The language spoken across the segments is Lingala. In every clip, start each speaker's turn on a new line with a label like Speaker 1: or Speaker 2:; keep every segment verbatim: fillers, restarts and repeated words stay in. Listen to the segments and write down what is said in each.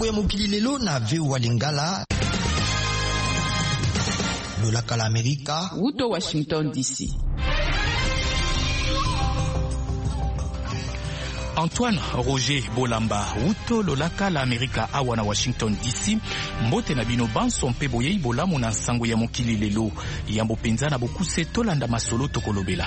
Speaker 1: masango ya mokili lelo na V O A Lingala. Lolaka la Amerika.
Speaker 2: Uto Washington D C.
Speaker 3: Antoine Roger Bolamba, Uto Lolaka la Amerika awa na Washington D C. Mbote na bino banso mpe boyei bolamu na sango ya mokili lelo. Yambo penza na bokuse tolanda masolo tokolobela.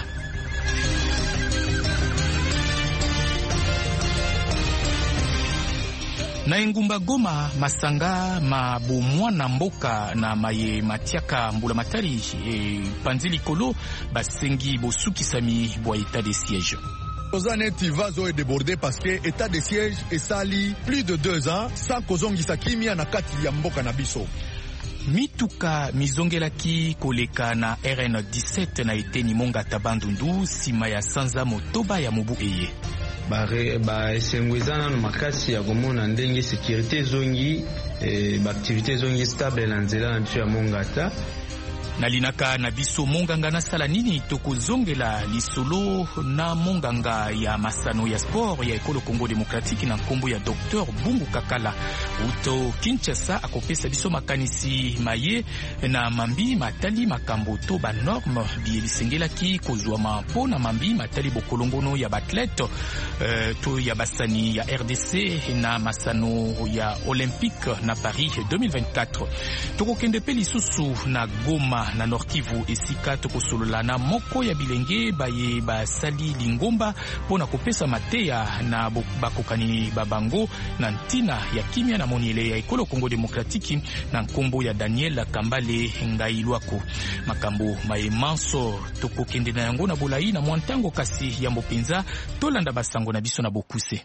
Speaker 3: Na engumba Goma, Masanga, mabomwana mboka na maye matiaka mbula matari e panzili kolo basengi bosukisami bwa état de siège.
Speaker 4: Ozaneti vazo est débordé parce que état de siège est sali plus de deux ans sans kozongisa kimia na kati ya mboka na biso.
Speaker 3: Mituka mizongelaki koleka na R N dix-sept na eteni monga tabandundu sima ya sanza motoba ya mubu eye.
Speaker 5: Bare ba esengwezana no makasi ya komona ndenge sécurité zongi e ba activité zongi stable na nzela na biso ya mongata.
Speaker 3: Nalinaka na biso monganga na sala nini tokozongela lisolo na monganga ya masano ya sport ya ekolo Congo Démocratique na nkombo ya Docteur Bungu Kakala. Uto Kinshasa akopesa biso makanisi maye na mambi matali makambo to ba norme bielisengelaki kozwa mapo na mambi matali bokolongono ya bathlète uh, to ya basani ya R D C na masano ya Olympique na Paris deux mille vingt-quatre. Tokokende pe lisusu na Goma na Nord Kivu esika tokosolola na moko ya bilenge baye basali lingomba pona kopesa mateya na bakokani babango na ntina ya kimia na moniele ya ekolo Congo Démocratique na nkombo ya Daniel Kambale Ngailwako. Makambo maye manso tokokende na yango na bolai na mwantango kasi ya mopinza tolanda basango na biso na bokuse.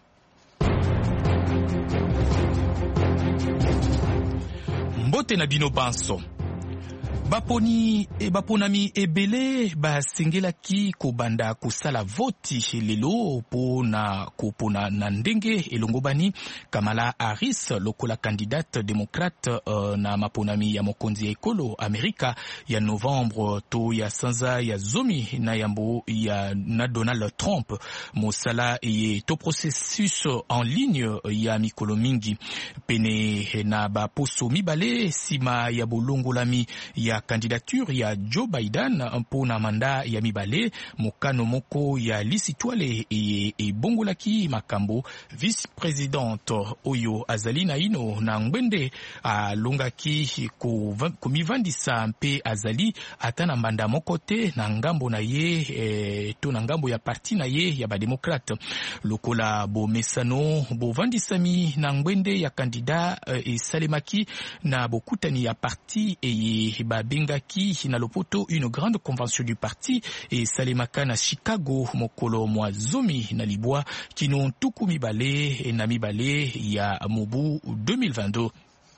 Speaker 3: Mbote na bino banso. Baponi e baponami ebele basengelaki kobanda kosala voti lelo pona kopona na ndenge elongobani Kamala Harris lokola candidate démocrate uh, na maponami ya mokonzi ya ekolo Amerika ya Novembre to ya sanza ya zomi na yambo ya na Donald Trump mosala ye to processus en ligne ya mikolo mingi pene na baposo mibale sima ya bolongolami ya candidature ya Joe Biden mpona manda ya mibale mokano moko ya lisitwale e, e bongolaki makambo vice-présidente oyo azali na ino na ngwende alongaki komivandisa mpe azali ata na mbanda moko te na ngambo na ye e, to na ngambo ya parti na ye ya bademokrate lokola bomesano bovandisami na ngwende ya kandida e, esalemaki na bokutani ya parti eye babengaki na lopoto une grande convention du parti et salemaka na Chicago mokolo mwa zomi na libwa kino ntuku mibale na mibale ya mobu deux mille vingt-deux.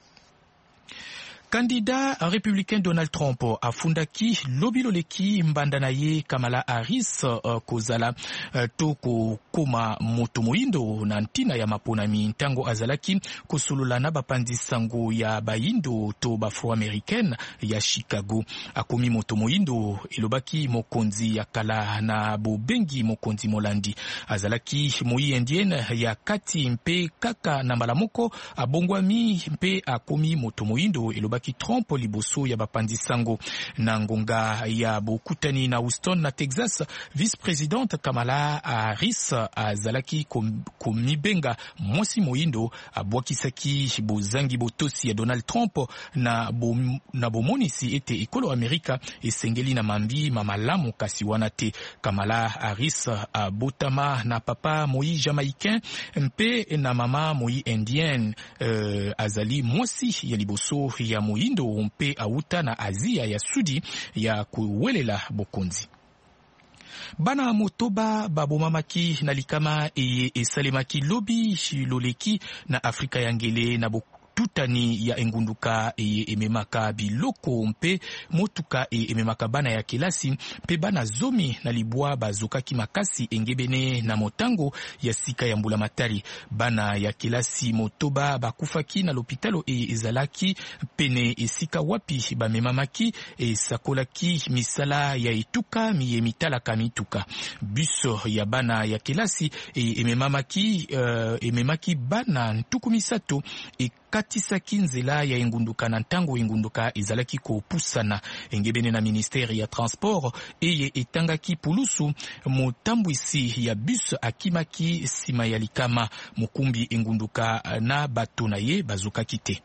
Speaker 3: Candidat républicain Donald Trump afundaki lobiloleki mbanda na ye Kamala Harris uh, kozala uh, to koma moto moindo na ntina ya maponami ntango azalaki kosulula na bapandi sango ya baindo to bafro-américaine ya Chicago. Akomi moto moindo elobaki mokonzi ya kala na bobengi mokonzi molandi. Azalaki moi indienne ya kati mpe kaka na mbala moko abongwami mpe akomi moto moindo elobaki Trump liboso ya bapandi sango na ngonga ya bokutani na Houston na Texas. Vice-présidente Kamala Harris azalaki komibenga mwasi moindo abwakisaki bozangi botosi ya Donald Trump na, bo, na bomonisi ete ekolo Amerika esengeli na mambi mamalamu kasi wana te. Kamala Harris abotama na papa moi jamaïcain mpe na mama moi indienne uh, azali mwasi ya liboso ya moindo mpe auta na Asia ya sudi ya kuwelela bokonzi. Bana motoba babomamaki na likama eye esalemaki lobi loleki na Afrika ya ngele na tutani ya engunduka e ememaka biloko mpe motuka e ememaka bana ya kelasi mpe bana zomi na libwa bazokaki makasi engebene na motango ya sika ya mbula matari. Bana ya kelasi motoba bakufaki na lopitalo e ezalaki pene esika wapi bamemamaki e sakolaki misala ya etuka miye mitalaka mituka. Bus ya bana ya kelasi e ememamaki uh, ememaki bana ntuku misato e katisaki nzela ya engunduka na ntango engunduka ezalaki kopusana. Engebene na ministeri ya transport eye etangaki pulusu motambwisi ya bus akimaki sima ya likama. Mukumbi engunduka na bato na ye bazokaki te.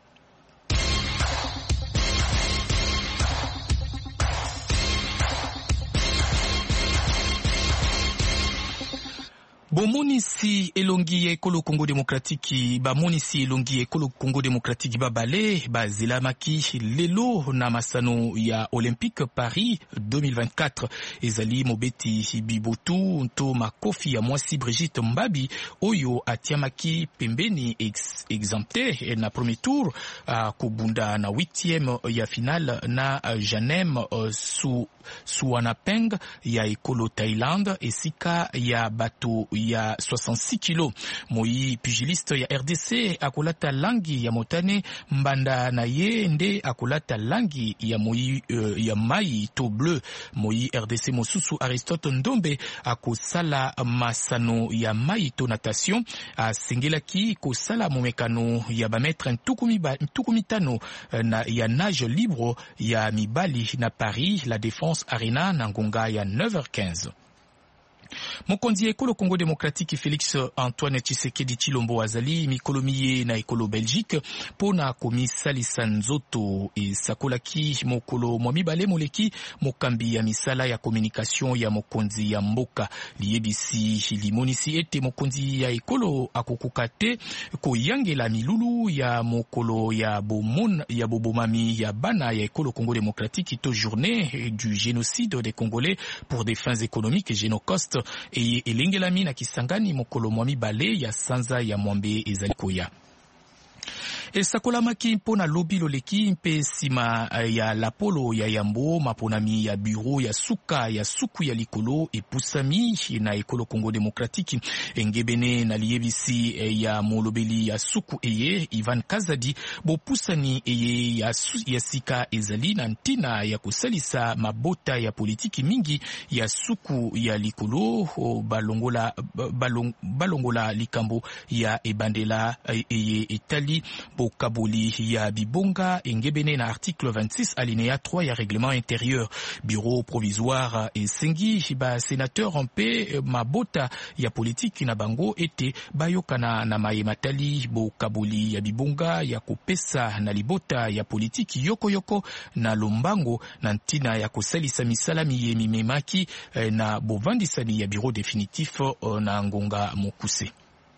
Speaker 3: Bomonisi elongi ya ekolo Congo Demokratiki bamonisi elongi ya ekolo Congo Demokratiki babale bazelamaki lelo na masano ya Olympique Paris deux mille vingt-quatre. Ezali mobeti bibotu nto makofi ya mwasi Brigitte Mbabi oyo atiamaki pembeni ex exempté na premier tour uh, kubunda na huitième ya finale na uh, Janem uh, su Suwanapeng ya ekolo Thailand esika ya bato ya soixante-six kilo. Moi pugiliste ya R D C akolata langi ya motane mbanda na ye nde akolata langi ya moi uh, ya mai to bleu. Moi R D C mosusu Aristote Ndombe akosala masano ya mai to natation asengelaki kosala momekano ya bametre ntuku mitano na ya nage libre ya mibali na Paris la Défense Arena na ngonga ya neuf heures quinze. Mokonzi ya ekolo Congo Demokratiki Félix Antoine Tshisekedi Chilombo azali mikolo miye na ekolo Belgique pona komisalisa nzoto e sakolaki mokolo mwa mibale moleki mokambi ya misala ya communication ya mokonzi ya mboka. Liyebisi limonisi ete mokonzi ya ekolo akokuka te koyangela milulu ya mokolo ya bomon ya bobomami ya bana ya ekolo Congo Demokratiki to journée du génocide des Congolais pour des fins économiques Génocost e elengelami na Kisangani mokolo mwa mibale ya sanza ya mwambe ezalikoya. Esakolamaki mpona lobi loleki mpe sima ya lapolo ya yambo maponami ya bureau ya suka ya suku ya likolo epusami na ekolo Congo Demokratiki. Engebene na liyebisi ya molobeli ya suku eye Ivan Kazadi bopusani eye ya, ya sika ezali na ntina ya kosalisa mabota ya politiki mingi ya suku ya likolo balongola, balong, balongola likambo ya ebandela eye etali Bokaboli ya bibonga engebene na article vingt-six alinéa trois ya règlement intérieur. Bureau provisoire esengi ba sénateur mpe mabota ya politique na bango ete bayokana na mayematali bokaboli ya bibonga ya kopesa na libota ya politique yoko yoko na lombango na ntina ya kosalisa misala miye mimemaki na bovandisani ya bureau définitif na ngonga mokuse.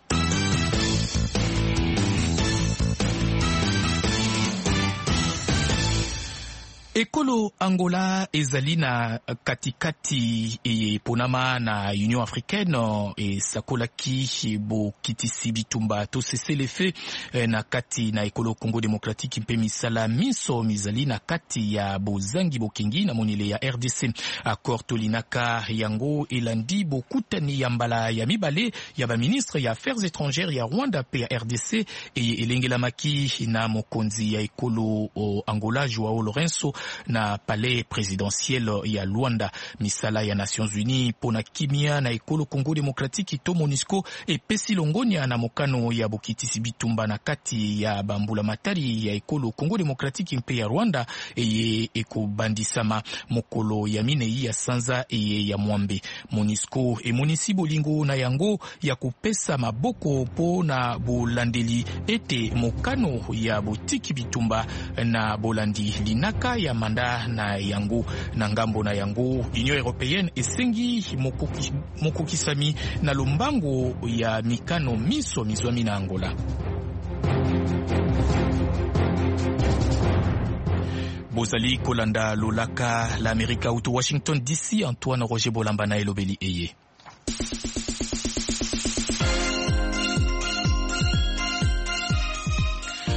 Speaker 3: Ekolo Angola ezali na katikati e ponama na Union Africaine e sakolaki bo kitisi bitumba to cesser les faits na kati na ekolo Congo Demokratiki mpe misala miso mizali na kati ya bozangi bokengi na monile ya R D C. Accord tolinaka yango elandi bokutani ya mbala ya mibale ya ba ministre ya affaires étrangères ya Rwanda pe ya R D C e elengelamaki na mokonzi ya ekolo Angola Joao Lourenço na palais présidentiel ya Luanda. Misala ya Nations Unies pona kimia na ekolo Congo Demokratiki to MONUSCO e pesi longonia na mokano ya bokitisi bitumba na kati ya bambula matari ya ekolo Congo Demokratiki mpe ya Rwanda eye ekobandisama mokolo ya minei ya sanza eye ya mwambe. MONUSCO e monisi bolingo na yango ya kupesa maboko po na bolandeli ete mokano ya botiki bitumba na bolandi linaka ya manda na yango na ngambo na yango. Union Européenne esengi mokoki, mokokisami na lombango ya mikano miso mizwami na Angola. Bozali kolanda lolaka la Amerika uto Washington D C. Antoine Roger Bolamba na elobeli eye. Na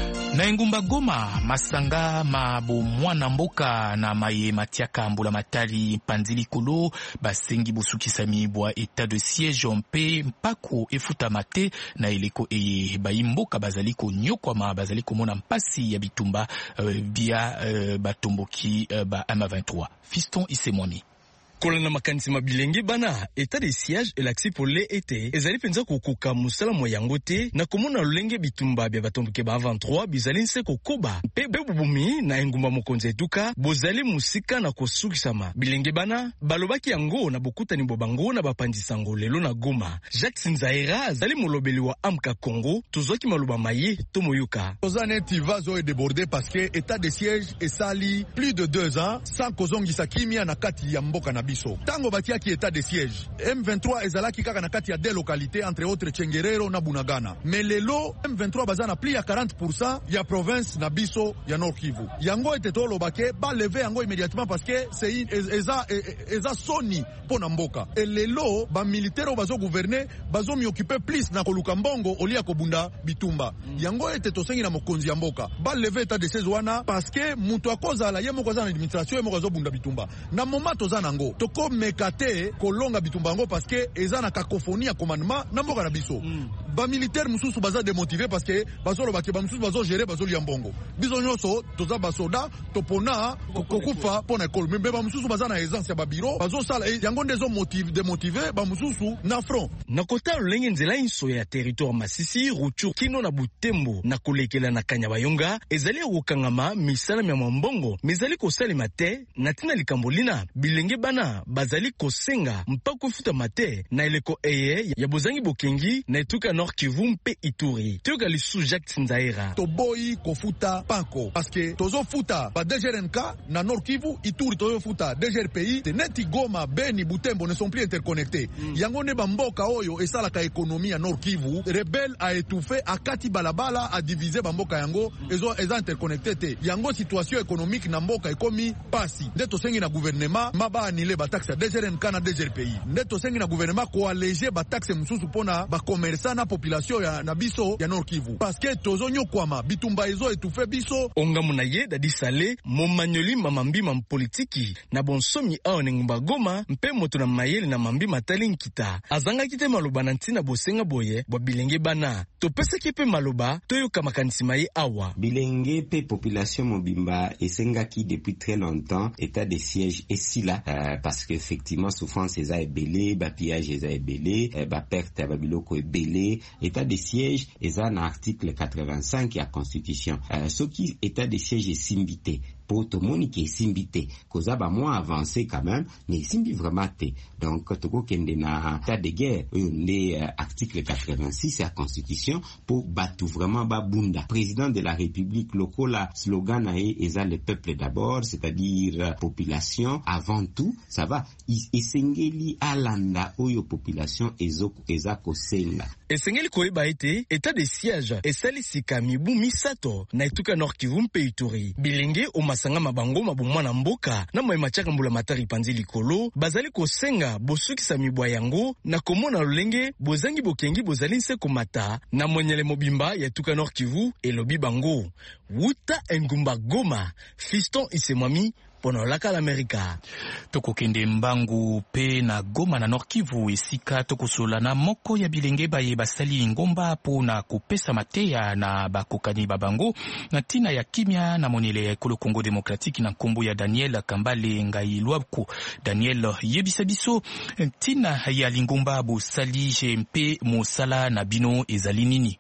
Speaker 3: Na engumba Goma, masanga mabu mwana mboka na maye matiaka mbula matari panzili kolo basengi busukisa mibwa etat de siège mpe mpako efuta mate na eleko eye bayimboka bazaliko nyokwama bazaliko mona mpasi ya bitumba uh, via uh, batomboki uh, ba M vingt-trois. Fiston Isemwami.
Speaker 2: Kolana makanisi mabilenge bana etat de siège elaksi pole ete ezali penza kokoka musala moyango te na komona lolenge bitumba bya batomboke ba vingt-trois bizali nse kokoba mpe bebubumi na engumba mokonzi eduka bozali musika na kosukisama bilenge bana balobaki yango na bokutani bobango na bapandisango lelo na Goma. Jacques Nzaira azali molobeli wa Amka Congo tozoki maloba maye to moyuka
Speaker 4: tozane tivazo e débordé parce que état de siège esali plus de deux ans sans kozongisa kimia na kati ya mboka na biso. Tango batiaki état de siège M vingt-trois ezalaki kaka na kati ya deux localités entre autres Tchengerero na Bunagana. Mais lelo M vingt-trois baza na plus ya quarante pour cent ya province na biso ya Nord Kivu. Yango ete tolobake ba lever yango immédiatement parce que c'est eza eza soni pona mboka. Et lelo ba militaire bazo gouverner bazo mi occuper plus na koluka mbongo olia kobunda bitumba. Yango ete tosengi na mokonzi ya mboka ba lever état de siège wana parce que mutu akoza la yemo koza na administration yemo kozo bunda bitumba. Na moment toza nango toko mekate kolonga bitumbango parce que eza na cacophonie ya commandement na mboka na biso. Mm. Ba militaire mususu baza démotivé parce que bazolo bake ba mususu bazo gérer bazo lia mbongo. Biso nyoso toza ba soda topona kokufa pona école mais ba mususu baza na aisance ya ba bureau bazo sala yango ndezo motive démotivé ba mususu na front.
Speaker 2: Na kota lolenge nzela inso ya territoire Masisi Ruchuru kino na Butembo na kolekela na Kanyabayonga ezali okangama misala ya mbongo mezali kosalema te na tina likambolina bilenge bana bazali kosenga mpako futa mate na eleko eye ya bozangi bokengi na etuka Nord Kivu mpe Ituri. Tioka lisu Jacques Nzaira.
Speaker 4: Toboyi kofuta panko parce que tozo futa ba D G R N K na Nord Kivu Ituri tozo futa D G R P I teneti Goma Beni Butembo ne sont plus interconnectés. Mm. Yango ne bamboka oyo esala ka économie ya Nord Kivu rebelle a étouffé akati balabala a divisé bamboka yango mm. ezo eza interconnecté te. Yango situation économique na mboka ekomi pasi. Ndeto sengi na gouvernement maba anile ba taxe D G R N K na D G R P I. Ndeto sengi na gouvernement ko alléger ba taxe mususu pona ba commerçant na population ya na biso ya Nord Kivu. Parce que tozo nyokwama bitumba ezo étouffé biso.
Speaker 2: Onga munaye dadi sale momanyoli mamambi mam politiki na bonsomi a onengumba Goma mpe moto na mayele na mambi matali nkita. Azanga kite maloba na ntina bosenga boye bo bilenge bana. Topesa kipe maloba toyoka makanisi maye awa.
Speaker 6: Bilenge pe population mobimba esenga ki depuis très longtemps état de siège est là euh, parce que effectivement souffrance eza ebele ba pillage eza ebele euh, ba perte ba biloko ebele état de siège eza na article quatre-vingt-cinq ya constitution euh, ce qui état de siège est simbité pour tout le monde qui est simbité cause ba moins avancé quand même mais simbi vraiment te donc toko kende na état de guerre on article quatre-vingt-six ya constitution pour battre vraiment ba bunda président de la république lokola slogan na eza le peuple d'abord c'est-à-dire population avant tout ça va esengeli alanda oyo population ezoko ezako senga
Speaker 2: esengeli koyeba ete état de siège esali sikami bu misato na etuka Nord Kivu mpe Ituri bilenge o masanga mabango mabumwa na mboka na moye machaka mbula matari panzi likolo bazali kosenga bosukisa mibwa yango na komona lolenge bozangi bokengi bozali nse komata na mwenyele mobimba ya etuka Nord Kivu elobi bango wuta engumba Goma. Fiston Isemwami pona laka l'Amerika.
Speaker 3: Toko kende mbangu pe na Goma na Nord Kivu esika toko sola na moko ya bilenge baye basali ngomba pona kopesa mateya na bakokani babango na tina ya kimia na monele ya ekolo Congo Démocratique na nkombo ya Daniel Kambale Ngai Lwabko. Daniel yebisa biso tina ya lingomba bo sali jempe mosala na bino ezali nini?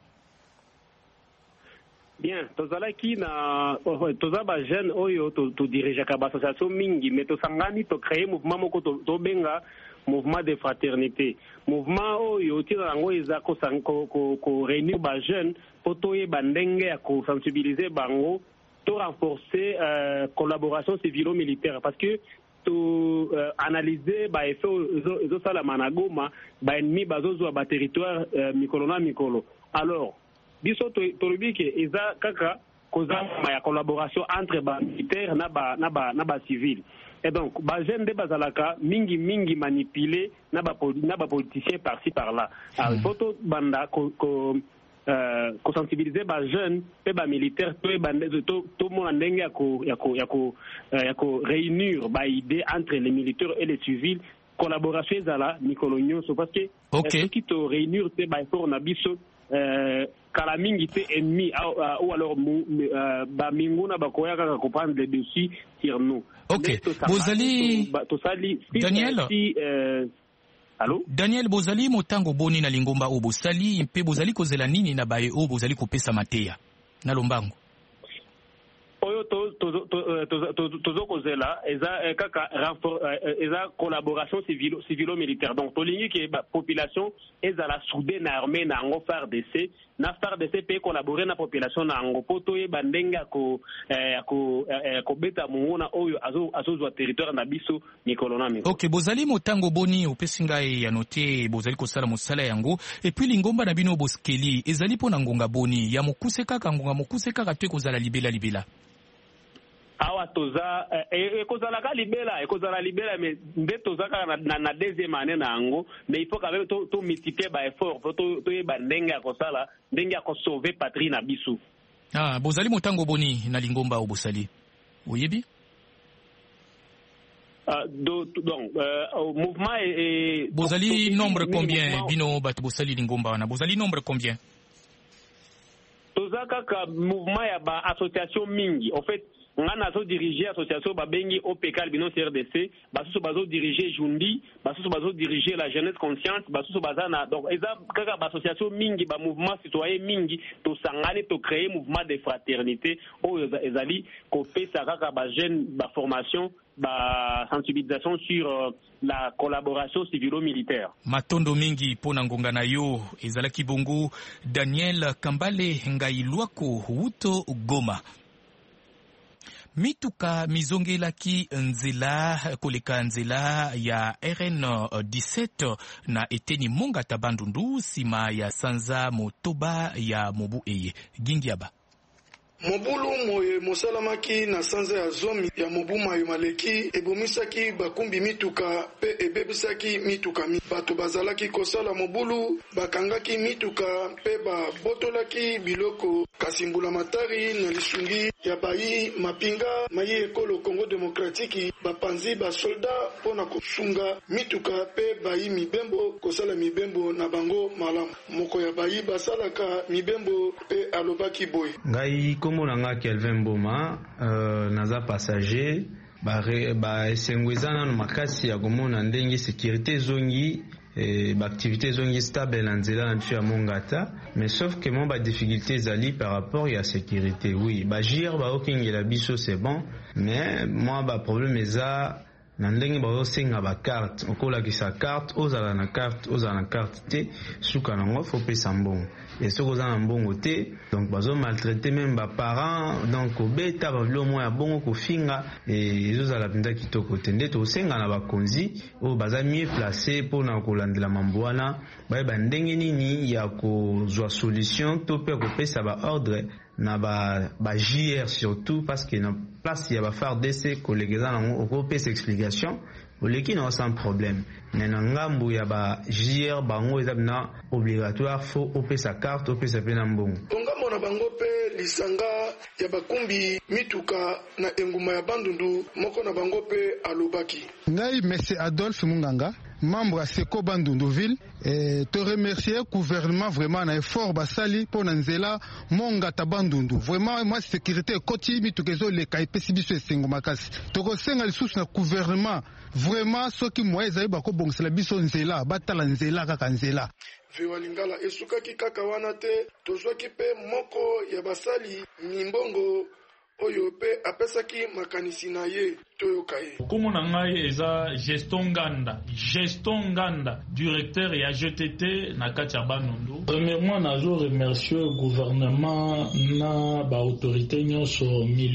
Speaker 7: Bien, tozalaki na tozaba jeune oyo to, to dirige ka ba association mingi mais to sangani to créer mouvement moko to, to benga mouvement de fraternité. Mouvement oyo tira ngo eza ko ko ko, ko réunir ba jeune poto ye bandenge ya ko sensibiliser bango to renforcer euh, collaboration civilo-militaire parce que to euh, analyser ba effet zo sala managoma ba ennemi bazozo ba territoire euh, mikolo na mikolo. Alors biso tolobi ke eza kaka kozama ya collaboration entre ba militaire na ba na ba na ba civil et donc ba jeune de bazalaka mingi mingi manipuler na ba na ba politicien par ci par là. Alors photo banda ko, ko euh, sensibiliser ba jeunes pe ba militaires to ba to to mo ndenge ya ko ya ko ya ko ya ko réunir ba idée entre les militaires et les civils, collaboration ezala mikolo nyonso parce que
Speaker 3: okay.
Speaker 7: qui to réunir te ba effort na biso euh kala mingi te ennemi ou alors ba minguna ba koya ka comprendre les dessus sur nous.
Speaker 3: OK. Bozali
Speaker 7: to sali
Speaker 3: Daniel
Speaker 7: si euh Allô?
Speaker 3: Daniel Bozali motango boni na lingomba o bosali mpe bozali kozela nini na baye o bozali kopesa mateya na lombango
Speaker 7: oyo to to to to to kozela eza kaka renfort eza collaboration civilo civilo militaire donc to lingi ke population ezala soudée na armée na ngo F A R D C na F A R D C pe collaborer na population na ngo poto ye bandenga ko ko ko beta mungona oyo azo azozwa territoire na biso mikolo na mikolo.
Speaker 3: OK, bozali motango boni opesinga ya noter bozali kosala mosala yango et puis lingomba na bino boskeli ezali pona ngonga boni ya mokuse kaka ngonga mokuse kaka te kozala libela libela
Speaker 7: awa toza ekozala ka libela ekozala libela mais nde toza ka na, na deuxième année na yango mais il faut quand même to, to multiplier ba effort to to yeba ndenge ya kosala ndenge ya ko sauver patrie na biso.
Speaker 3: Ah, bozali motango boni na lingomba o bosali oyebi
Speaker 7: Uh, do, donc euh, mouvement et
Speaker 3: bozali donc, nombre combien bino bat bosali lingomba wana bozali nombre combien
Speaker 7: toza kaka mouvement ya ba association mingi en fait ngana zo diriger association babengi O P K bino C R D C basusu bazo diriger Jundi basusu bazo diriger la jeunesse consciente basusu bazana donc eza kaka ba association mingi ba mouvement citoyen mingi to sangane to créer mouvement de fraternité o ezali ko pesa kaka ba jeune ba formation ba sensibilisation sur euh, la collaboration civilo-militaire.
Speaker 3: Matondo mingi pona ngonga na yo ezalaki bongo Daniel Kambale Ngailwako Wuto Goma. Mituka mizongelaki nzela koleka nzela ya R N dix-sept na eteni monga tabandundu sima ya sanza motoba ya mobu eye gingiaba.
Speaker 8: Mobulu moye mosalamaki na sanza ya zomi ya mobu mayo maleki ebomisaki bakumbi mituka pe ebebisaki mituka mi bato bazalaki kosala mobulu bakangaki mituka pe babotolaki biloko kasimbula matari na lisungi ya bayi mapinga mayi ekolo Congo Demokratiki bapanzi basolda pona kosunga mituka pe bayi mibembo kosala mibembo na bango malamu moko ya bayi basalaka mibembo pe alobaki boy
Speaker 5: ngai komona Kelvin Boma euh, naza passager ba ba esengwezana no makasi ya komona ndenge sécurité zongi et ba activité zongi stable na nzela na biso ya mongata mais sauf que mon ba difficulté zali par rapport à sécurité oui ba jir ba okingela biso c'est bon mais moi ba problème eza na ndenge ba senga ba carte okola ki sa carte ozala na carte ozala na carte te suka na ngo faut pesa mbongo et ce qu'on a en bon côté donc bazo maltraiter même ba parents donc obeta ba vlo mo ya bongo ko finga et ils ala pinda kitoko tende to senga na ba konzi o baza mieux placé pour na kolandela mamboana ba ba ndenge nini ya ko zwa solution to pe ko pesa ba ordre na ba ba J R surtout parce que na place ya ba F A R D C collègues na ngo ko pesa explication oleki na sans problème mais na ngambu ya ba J R bango ezabina obligatoire faut opesa carte opesa pena mbongo
Speaker 8: ongambo na bango pe lisanga ya bakumbi mituka na enguma ya bandundu moko na bango pe alobaki
Speaker 9: ngai monsieur Adolphe Munganga membre à Seko Bandunduville et te remercier gouvernement vraiment na effort basali pour nzela monga tabandundu vraiment moi sécurité koti mitukezo le kaipesi biso esengo makasi to ko senga lisusu na gouvernement vraiment soki moyeza yeba ko bongsela biso nzela batala nzela kaka nzela
Speaker 8: Viwa Lingala esukaki kaka wana te tozwaki pe moko ya basali mimbongo oyo pe apesaki makanisi na ye toyoka ye
Speaker 10: komo na ngai eza gestion nganda gestion nganda directeur ya G T T na kati ya Bandundu. Premièrement nazo remercier le gouvernement na ba autorité nyonso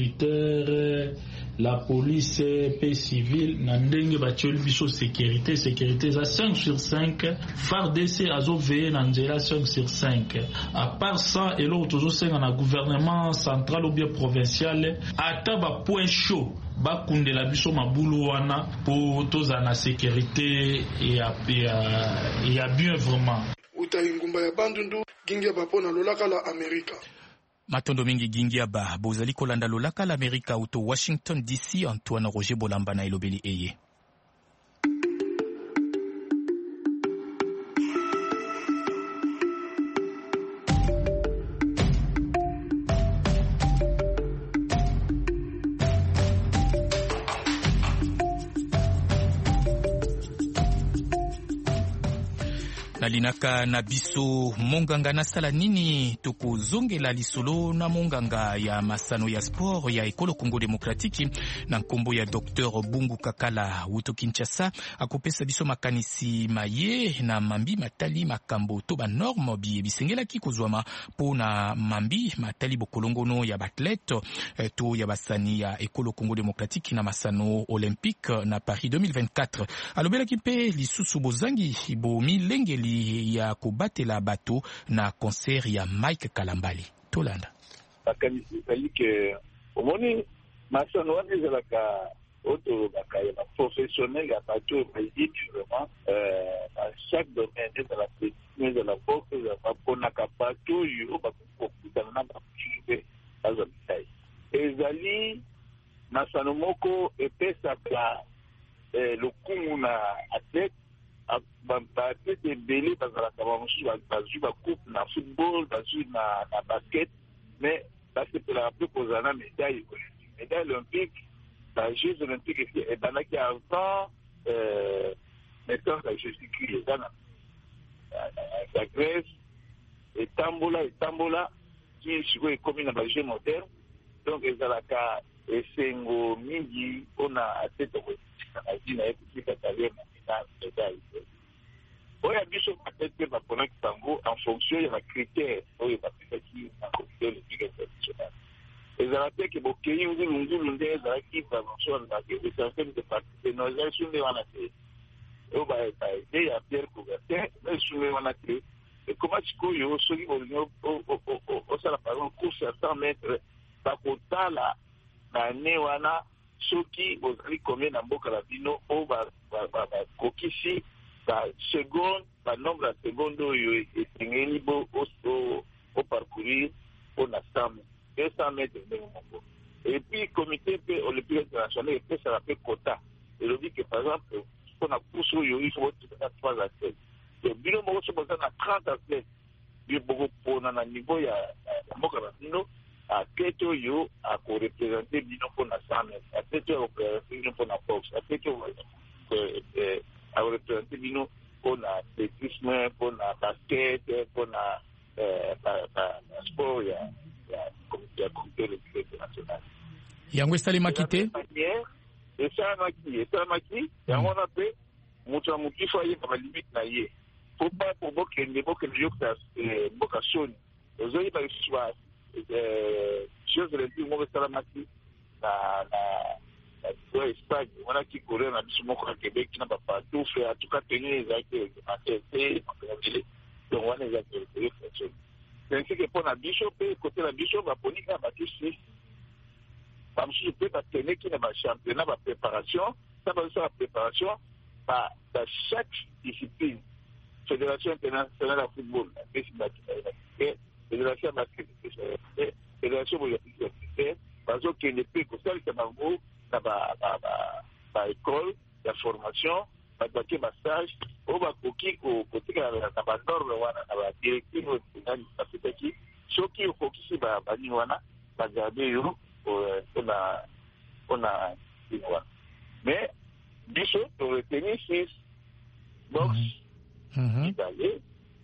Speaker 10: militaire la police pe civile na ndenge batioli biso sécurité sécurité za cinq sur cinq F A R D C azo veiller na nzela cinq sur cinq à part ça et l'autre toujours c'est na gouvernement central ou bien provincial ata ba point chaud ba kundela biso mabulu wana po toza na sécurité et ya et ya bien vraiment
Speaker 8: mokuta ingumba ya bandundu gingia bapo na lolaka la Amerika.
Speaker 3: Matondo mingi gingia ba bozali kolanda lolaka la Amerika auto Washington D C. Antoine Roger Bolamba na elobeli eye. Nalinaka na biso monganga nasala nini tokozongela lisolo na monganga ya masano ya sport ya ekolo Congo Demokratiki na nkombo ya Docteur Bungu Kakala wuto Kinshasa akopesa biso makanisi maye na mambi matali makambo to ba norme bi bisengelaki kozwama pona mambi matali bokolongono ya bathlete to ya basani ya ekolo Congo Demokratiki na masano olympique na Paris deux mille vingt-quatre. Alobelaki mpe lisusu bozangi bo milengeli ya kobatela bato na concert ya Mike Kalambali. Tolanda.
Speaker 11: Bakanisi sali ke omoni masano wana ezalaka oto bakaya ba professionnel ya bato bazit vraiment euh dans chaque domaine de la technique de la boxe ya pona ka bato yo ba kokutana na ba chibe azabisai ezali masano moko epesa ka eh, lokumu na athlète baathlète ebele bazalaka bamosusu bazwi bacoupe na football bazwi na basket mais basepelaka mpe kozala na médaille olympique. Médaille olympique bajeux olympique ebandaki avant naissance ya Jésus Christ eza na Grèce etambola etambola ti sikoyo ekomi na bajeux moderne, donc ezalaka esengo mingi mpona athlète okotika na vi na ye kotika carrière na médaille. Oya biso peut-être baponaki bango en fonction ya bacritère oyo bapesaki na comité olympique international. Ezala te ke bokei ngulungulu nde ezalaki bamosusu bazalaki essentiel de participer no ezali sunde wana te oyo baide ya Pierre Coubertin ezali sunde wana te ekoma sikoyo soki bolingi osala par exemple course ya cent mètres bakotala na ane wana soki bozali combien na mboka na bino oyo bakokisi ba seconde ba nombre ya seconde oyo esengeli bo o parcourir mpona deux cents mètres ndenge moko. Et puis comité mpe olympique international epesaka mpe quota elobi ke par exemple mpona course oyo il faut botikaka trois athlètes donc bino moko so boza na trente athlètes bino bokopona na niveau ya mboka na bino athlète oyo akorepresente bino mpona cent mètres, athlète oyo akorepresente bino mpona boxe, athlète oyo akorepresente bino mpona athlétisme, mpona basket, mpona sport ya comité olympique international.
Speaker 3: Yango esalemaki te
Speaker 11: esalemaki esalemaki yango wana mpe moto ya motu ifo ayeba balimite na ye po pa po bokende bokende yokuta mboka soni ozoyeba lisusu ba jeux olympique moko esalemaki na na Espagne wanaki korea na biso moko ya Québec na bapatoufle atuka tenue ezalaki matete makelele donc wana ezalaki reflexion pensi ke mpona biso mpe kote na biso baponi kaka bato six bamosusu mpe bateneki na bachampionnat bapréparation sa bazosala préparation ba chaque discipline. Fédération internationale de football apesi bakite fédération ya basket apesi fédération olympique apesi bazokende mpe kosalisa bango na baécole ya formation bato bake bastage oyo bakoki kotika na banorme wana na badirective nani bapesaki soki okokisi banini wana bagarde yo mpona mpona ini wana mais biso toreteni six box mibale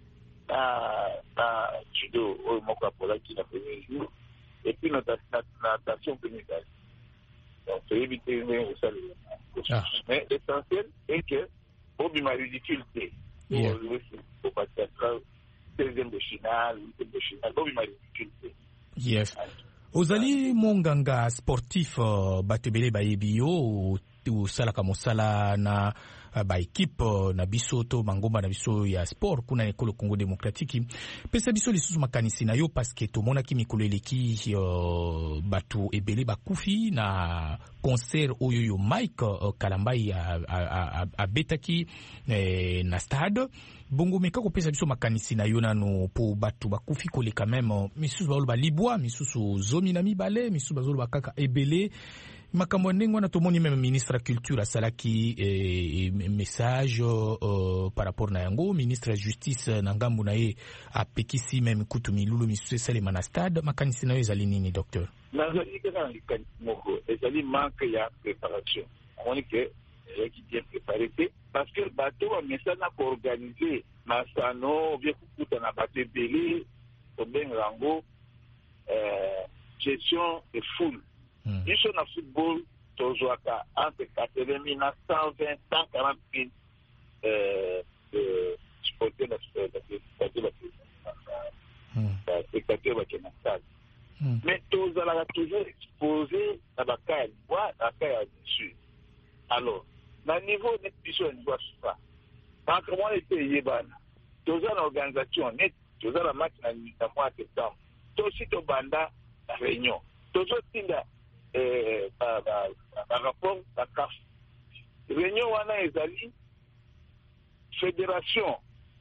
Speaker 11: na judo oyo moko apolaki na premier jour et puis natation mpe mibale. Donc, c'est éviter de ça. Mais l'essentiel est que, au bima ridicule, pour passer à deuxième de finale, huitième de finale, au bima ridicule.
Speaker 3: Yes. Ozali monganga sportif batebele bayebi yo usalaka mosala na uh, ba équipe uh, na biso to mangomba na biso ya sport kuna ekolo Congo démocratique pesa biso lisusu makanisi na yo parce que to monaki mikolo eleki uh, batu ebele bakufi na concert oyo yo Mike uh, Kalambai abetaki eh, na stade bongo meka ko pesa biso makanisi na yo nanu po batu bakufi koleka même misusu ba ba libwa misusu zomi na mibale misusu bazolo bakaka ebele makambo ndenge na tomoni même ministre la culture asalaki eh, message uh, par rapport na yango ministre la justice na ngambu na ye apekisi même kutu milulu misusu salema na stade makanisi na yo ezali nini docteur
Speaker 11: nazali kaka likanisi moko ezali manque ya préparation amoni ke qui bien préparé parce que bateau a message na organiser masano bien kukuta na bateau belé au bengango euh gestion de foule mm. Ici na football tozoaka entre quatre-vingt mille na cent vingt cent quarante mille euh de supporters de spectateurs la spectateurs qui na stade mais tozala toujours exposé à la caille quoi la caille dessus alors na niveau de biso niveau FIFA par comment était yebana toza na organisation net toza la match na na mois de septembre to si to banda réunion tozo tinda eh ba ba ba rapport ba C A F réunion wana ezali fédération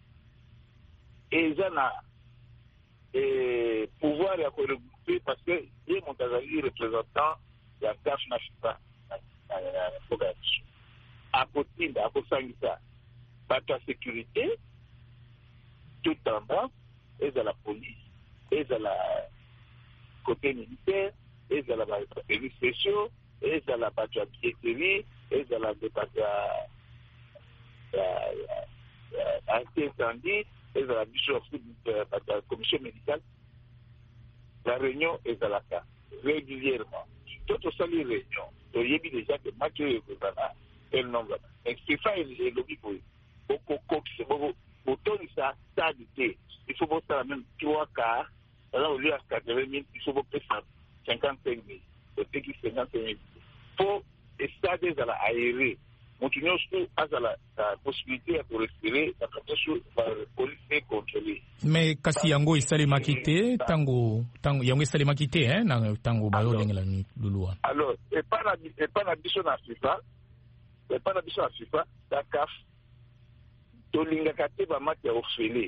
Speaker 11: ezana et pouvoir ya ko regrouper parce que il mon tazali représentant ya C A F na FIFA à côté de la bateau à sécurité, tout en bas, et de la police, et de la côté militaire, et de la services spéciaux, et de la bateau à billetterie, et de la bateau à anti-incendie, et de la commission médicale. La réunion est à la carte, régulièrement. Tout au salut réunion, il y a déjà que Mathieu est quel nombre. Et FIFA est lobby pour beaucoup autant de ça, ça il faut voir même trois quarts, alors au lieu de quatre-vingt mille, il faut voir cinquante-cinq mille, peut-être cinquante-cinq mille. Pour les stades à la aérée, continuons surtout à la possibilité de respirer, la protection par la police et contrôler.
Speaker 3: Mais kasi yango isale makite tango tango yango isale makite hein na tango bayo lengela ni lulua.
Speaker 11: Alors, et pas la et pas la mission na FIFA, et pas la mission na FIFA, la C A F tolinga kate ba match au félé.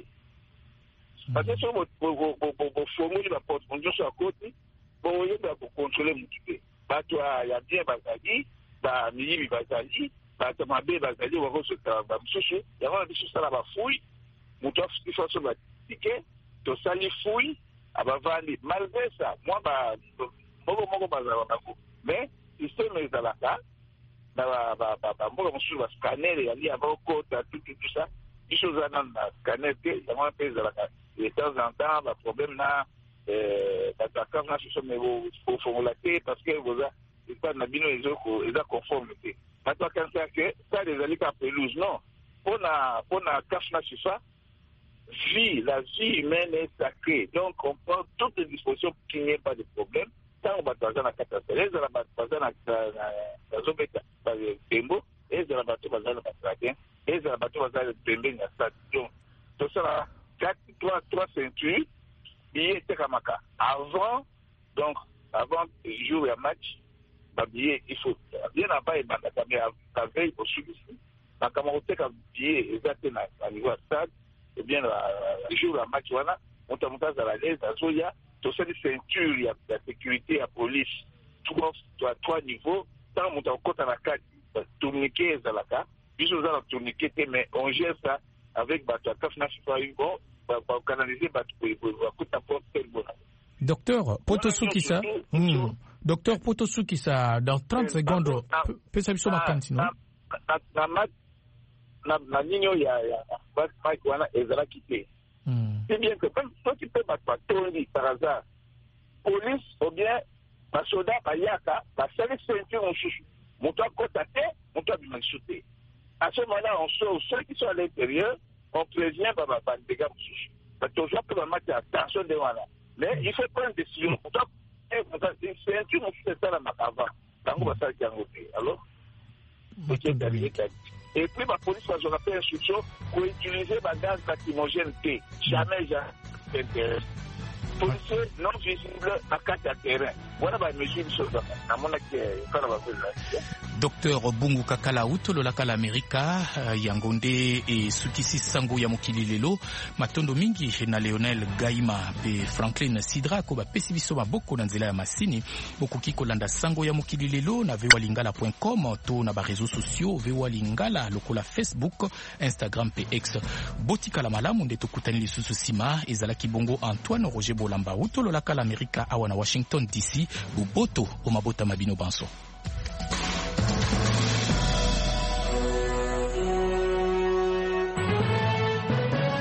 Speaker 11: Parce que sur votre formule la porte on joue à côté, bon il doit contrôler mutué. Ba toi ya bien bazali, ba mili bazali, ba tamabe bazali wa ko se ba msusu, ya ba bisu sala ba fouille. Mutu afifa sur la ticket, to sali fouille, abavandi. Malgré ça, moi, bah, moko moko bazala bako. Mais, système est à la carte, bah, bah, bah, bah, moi, on suit le scanner, il y a lié à beaucoup, tout, tout, tout ça. Les choses à dans le scanner, il y a moins de la carte. De temps en temps, le problème là, euh, l'attaquant là, ce sont mes faut formulater parce que vous avez, c'est pas n'abino les autres, les autres conformité. Maintenant, quand c'est que, ça, les alliés à pelouse, non. On a, on a cache là sur ça. Vie, la vie humaine est sacrée. Donc, on prend toutes les dispositions pour qu'il n'y ait pas de problème. Tant on va dans la catastrophe, les gens dans la zone de Tembo, les gens dans la Stradien, les gens dans la Tembo, donc, tout ça, quatre, trois, trois ceintures, billets Tekamaka. Avant, donc, avant le jour et match, billet, il faut bien avant, il y a la veille au sud ici. La Cameroun, billet, exactement, à niveau stade. Eh bien, le jour où la match, on t'a monté à la l'aise, à Zoya, tout ça, des ceintures, il y a la sécurité, la police, trois, trois niveaux, tant on t'a encore à la carte, tourniquet, à la carte, puis on a tourniquet, mais on gère ça avec Batou, Kafna, bon, pour canaliser Batou, pour coûter un peu de bon.
Speaker 3: Docteur Potosukisa, hmm. Docteur Potosukisa, dans trente secondes, peut s'appuyer ma cantine,
Speaker 11: non? Na na ninyo ya ya bas fight wana ezala quitté. C'est bien que quand tu peux battre tondi par hasard, police ou bien ba soldat ba yaka ba sali ceinture en chouchou. Mon toi cotaté, mon toi bien shooté. À ce moment-là, on sort ceux qui sont à l'intérieur, on prévient ba ba ba dégâts chouchou. Parce que toujours pour mettre attention de voilà. Mais il faut prendre des décisions. Mon toi et mon toi une ceinture on fait ça la avant. Tango ba ça qui a ngoté. Alors Et puis la police a fait instruction pour utiliser le gaz lacrymogène T. Jamais j'intéresse. Policiers non visibles à quatre terrain. Voilà la mesure de chose.
Speaker 3: Docteur Bungu Kakala Utolo la kala Amerika yangonde e sukisi sango ya mokili lelo matondo mingi na Lionel Gaima pe Franklin Sidra ko ba pesi biso maboko na nzela ya masini bokoki kolanda sango ya mokili lelo na vewalingala point com to na ba réseaux sociaux vewalingala lokola Facebook, Instagram pe X. Botika la malamu nde tokutani lisusu sima ezalaki bongo Antoine Roger Bolamba Utolo la kala Amerika awana Washington D C Boboto o mabota mabino banso.